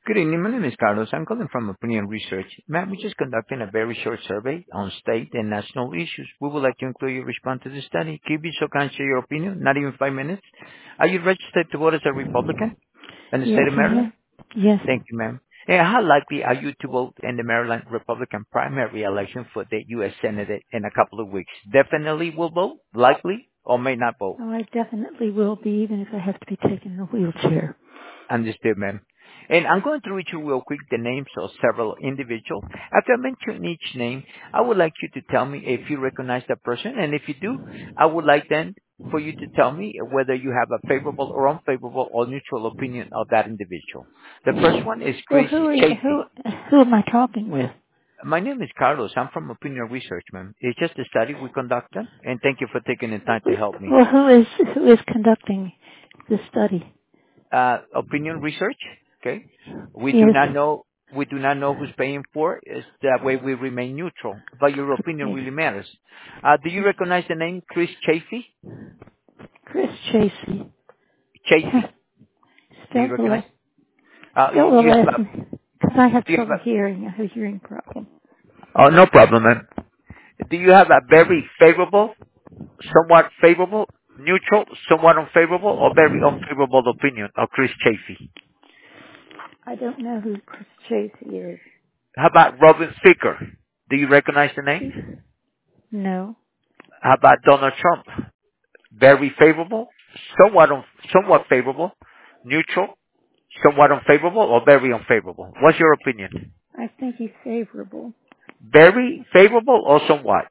Good evening. My name is Carlos. I'm calling from Opinion Research. Ma'am, we're just conducting a very short survey on state and national issues. We would like to include your response to the study. Can you be so kind to share your opinion? Not even 5 minutes. Are you registered to vote as a Republican in the Yes, state of I Maryland? am. Yes. Thank you, ma'am. And how likely are you to vote in the Maryland Republican primary election for the U.S. Senate in a couple of weeks? Definitely will vote, likely, or may not vote. Oh, I definitely will be, even if I have to be taken in a wheelchair. Understood, ma'am. And I'm going to read you real quick the names of several individuals. After I mention each name, I would like you to tell me if you recognize that person, and if you do, I would like then for you to tell me whether you have a favorable or unfavorable or neutral opinion of that individual. The first one is Well, Chris Chafee. who am I talking with? My name is Carlos. I'm from Opinion Research, ma'am. It's just a study we conducted, and thank you for taking the time to help me. Well, who is conducting the study? Opinion research. Okay. Yes. We do not know who's paying for it. It's that way we remain neutral, but your opinion Okay. really matters. Do you recognize the name Chris Chafee? Chris Chasey. Chafee. Do you Spell the recognize? last, spell the You have last a, name. Because I have do you have trouble hearing. I have a hearing problem. oh, no problem, man. Do you have a very favorable, somewhat favorable, neutral, somewhat unfavorable, or very unfavorable opinion of Chris Chafee? I don't know who Chris Chasey is. How about Robin Thicke? Do you recognize the name? No. How about Donald Trump? Very favorable, somewhat favorable, neutral, somewhat unfavorable, or very unfavorable? What's your opinion? I think he's favorable. Very favorable or somewhat?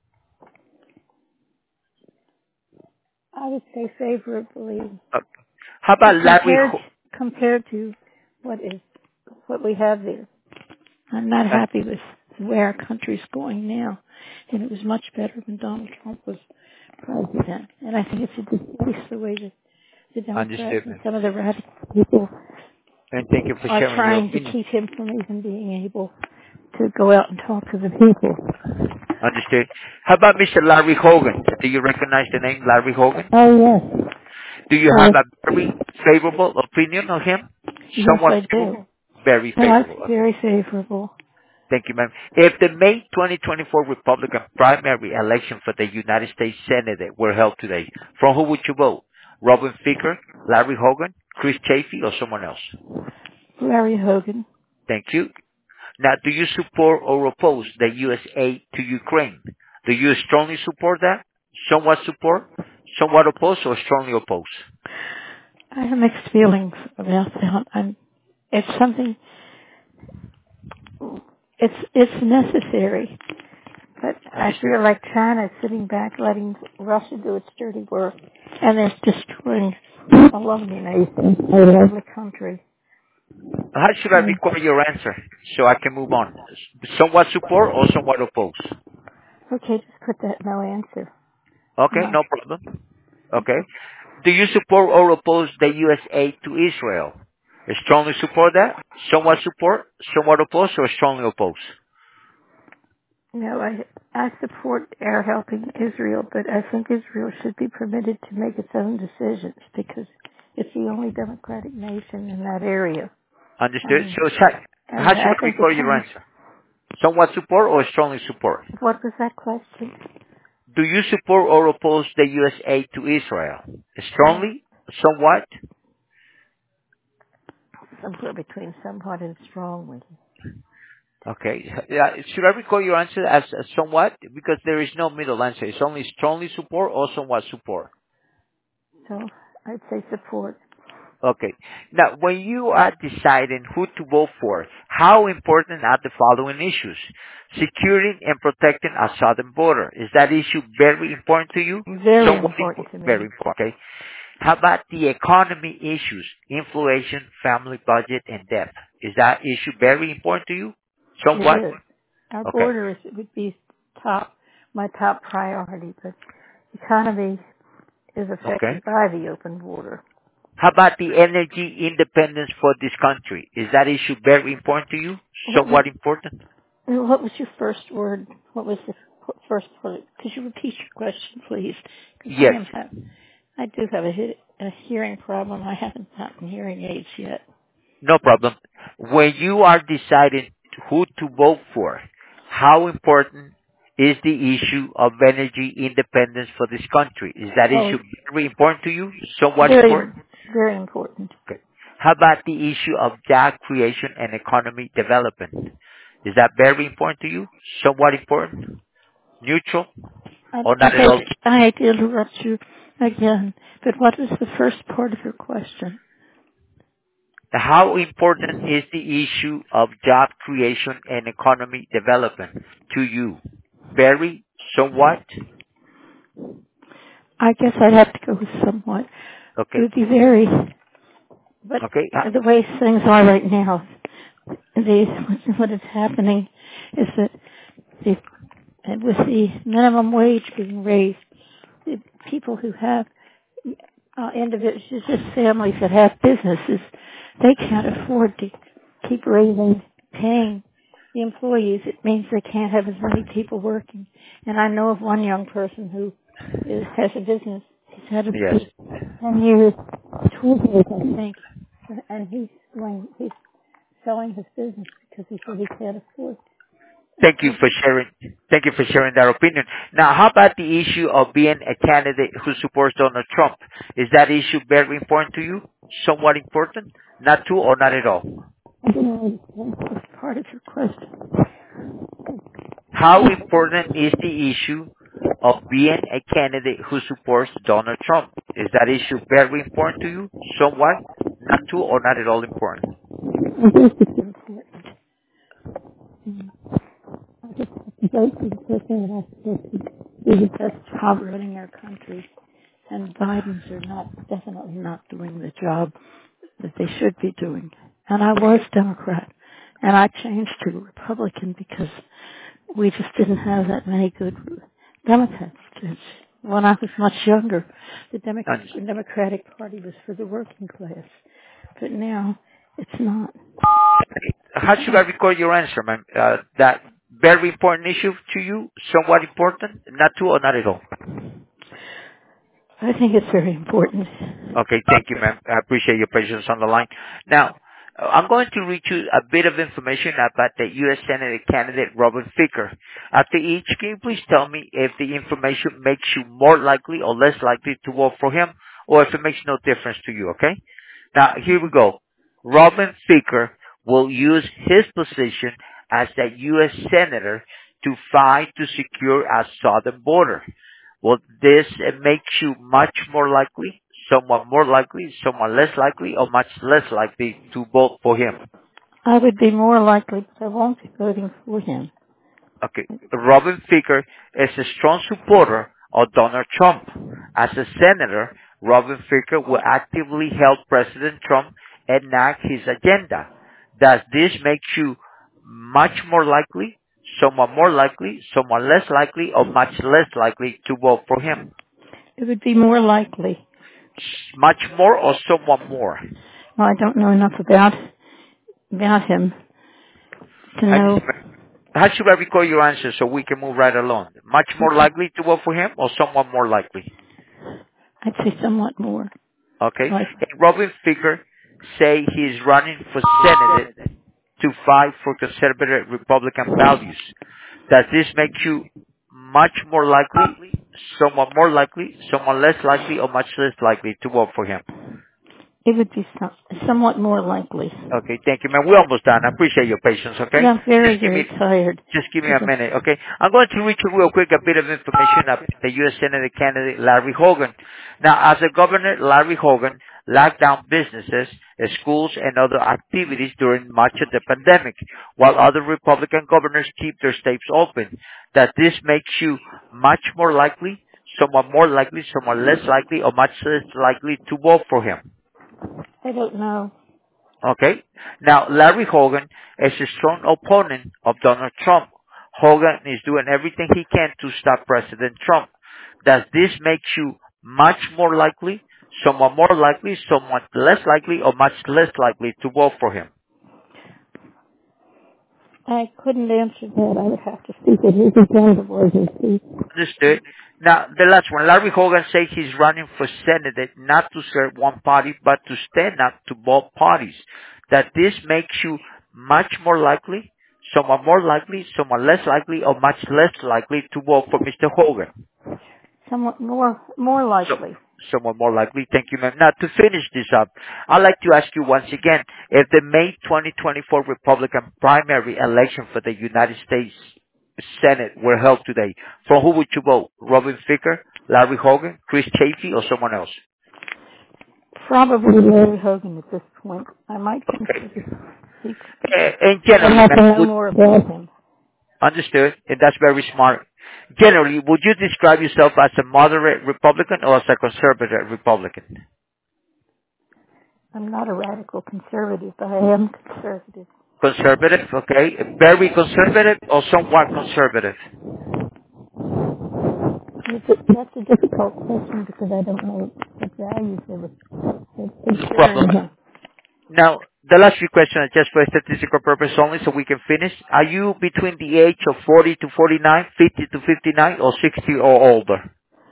I would say favorably. Uh, How about Larry? Compared to what is what we have there. I'm not Uh, happy with where our country's going now, and it was much better when Donald Trump was president. And I think it's a disgrace the way that the Democrats Understood, and ma'am. some of the radical people And thank you for are sharing your trying to opinion. keep him from even being able to go out and talk to the people. Understood. How about Mr. Larry Hogan? Do you recognize the name Larry Hogan? Oh yes, Do you have yes, a very favorable opinion of him? yes Somewhat I do. favorable? Very No, it's favorable. Okay. very favorable. Thank you, ma'am. If the May 2024 Republican primary election for the United States Senate were held today, from who would you vote? Robin Thicke, Larry Hogan, Chris Chafee, or someone else? Larry Hogan. Thank you. Now, do you support or oppose the U.S. aid to Ukraine? Do you strongly support that? Somewhat support? Somewhat oppose or strongly oppose? I have mixed feelings about that. It's something. It's necessary, but I Understood. feel like China is sitting back, letting Russia do its dirty work, and they're destroying a lovely nation, a lovely country. How should I And, record your answer so I can move on? Somewhat support or somewhat oppose? okay, just put that no answer. Okay, Uh, no problem. Okay. Do you support or oppose the U.S. aid to Israel? Strongly support that? Somewhat support? Somewhat oppose or strongly oppose? no, I support our helping Israel, but I think Israel should be permitted to make its own decisions because it's the only democratic nation in that area. Understood? And So how and should I I think the record your Chinese. answer? Somewhat support or strongly support? What was that question? Do you support or oppose the U.S. aid to Israel? Strongly? Somewhat? Somewhere between somewhat and strongly. Okay. Yeah, should I record your answer as somewhat? Because there is no middle answer. It's only strongly support or somewhat support. So I'd say support. Okay. Now, when you are deciding who to vote for, how important are the following issues? Securing and protecting a southern border. Is that issue very important to you? Very Somewhat important to very me. important. Okay. How about the economy issues? Inflation, family budget, and debt. Is that issue very important to you? It Somewhat? is. Our Okay. border would be my top priority, but economy is Okay. affected by the open border. How about the energy independence for this country? Is that issue very important to you? What was Somewhat important? your first word? What was the first word? Could you repeat your question, please? Because Yes. I do have a hearing problem. I haven't gotten hearing aids yet. No problem. When you are deciding who to vote for, how important is the issue of energy independence for this country? Is that Oh, issue very important to you? Somewhat very, important? very important. Okay. How about the issue of job creation and economy development? Is that very important to you? Somewhat important? Neutral? Or not at all? I hate to interrupt you again, but what is the first part of your question? How important is the issue of job creation and economy development to you? Very? Somewhat? I guess I'd have to go with somewhat. It Okay. would be very, but Okay. the way things are right now, what is happening is that the, with the minimum wage being raised, the people who have individuals, just families that have businesses, they can't afford to keep paying the employees. It means they can't have as many people working. And I know of one young person who has a business. He's had a Yes. business 10 years, 12 years, I think, and he's selling his business because he said he can't afford. Thank you for sharing. Thank you for sharing that opinion. Now, how about the issue of being a candidate who supports Donald Trump? Is that issue very important to you? Somewhat important? Not to or not at all? I don't know that's part of your question. How important is the issue of being a candidate who supports Donald Trump? Is that issue very important to you? Somewhat? Not to or not at all important? I think it's important. I just have to vote for the person that I support to do the best job running our country. And Biden's are definitely not doing the job that they should be doing. And I was Democrat. And I changed to Republican because we just didn't have that many good Democrats. When I was much younger, the Democratic Party was for the working class. But now, it's not. How should I record your answer, ma'am? That very important issue to you? Somewhat important? Not to or not at all? I think it's very important. Okay, thank you, ma'am. I appreciate your patience on the line. Now, I'm going to read you a bit of information about the U.S. Senate candidate, Robert Ficker. After each, can you please tell me if the information makes you more likely or less likely to vote for him, or if it makes no difference to you, okay? Now, here we go. Robert Ficker will use his position as a U.S. Senator to fight to secure a southern border. Will this make you much more likely, somewhat more likely, somewhat less likely, or much less likely to vote for him? I would be more likely, but I won't be voting for him. Okay. Robert Ficker is a strong supporter of Donald Trump. As a senator, Robert Ficker will actively help President Trump enact his agenda. Does this make you much more likely, somewhat more likely, somewhat less likely, or much less likely to vote for him? It would be more likely. Much more or somewhat more? Well, I don't know enough about him to know. How should I record your answer so we can move right along? Much more likely to vote for him or somewhat more likely? I'd say somewhat more. Okay. Like, And Robert Ficker say he's running for Senate to fight for conservative Republican values. Does this make you much more likely, somewhat more likely, somewhat less likely, or much less likely to vote for him? it would be somewhat more likely. Okay, thank you, man. We're almost done. I appreciate your patience, okay? Yeah, I'm very, very tired. Just give me a minute, okay? I'm going to read you real quick a bit of information about the U.S. Senate candidate Larry Hogan. Now, as a governor, Larry Hogan locked down businesses, schools, and other activities during much of the pandemic, while other Republican governors keep their states open. Does this make you much more likely, somewhat more likely, somewhat less likely, or much less likely to vote for him? I don't know. Okay. Now, Larry Hogan is a strong opponent of Donald Trump. Hogan is doing everything he can to stop President Trump. Does this make you much more likely, somewhat more likely, somewhat less likely, or much less likely to vote for him? I couldn't answer that. I would have to speak with his executive and see. Understood. Now, the last one. Larry Hogan says he's running for Senate not to serve one party, but to stand up to both parties. that this makes you much more likely, somewhat more likely, somewhat less likely, or much less likely to vote for Mr. Hogan? Somewhat more likely. Somewhat more likely. Thank you, ma'am. Now, to finish this up, I'd like to ask you once again, if the May 2024 Republican primary election for the United States Senate were held today, for who would you vote? Robin Ficker, Larry Hogan, Chris Chafee, or someone else? Probably Larry Hogan at this point. I might Okay. consider. And I generally, have to ma'am, know more about him. understood, and that's very smart. Generally, would you describe yourself as a moderate Republican or as a conservative Republican? I'm not a radical conservative, but I am conservative. Conservative, okay. Very conservative or somewhat conservative? That's a difficult question because I don't know what values they were Well, considering him. now, the last few questions are just for statistical purpose only, so we can finish. Are you between the age of 40 to 49, 50 to 59, or 60 or older?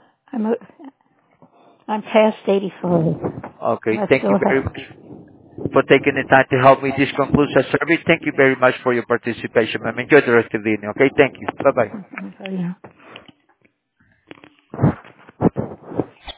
I'm past 85. Okay, I thank you still very have. much for taking the time to help me. This concludes our survey. Thank you very much for your participation, ma'am. Enjoy the rest of the evening, okay? Thank you. Bye-bye. Yeah.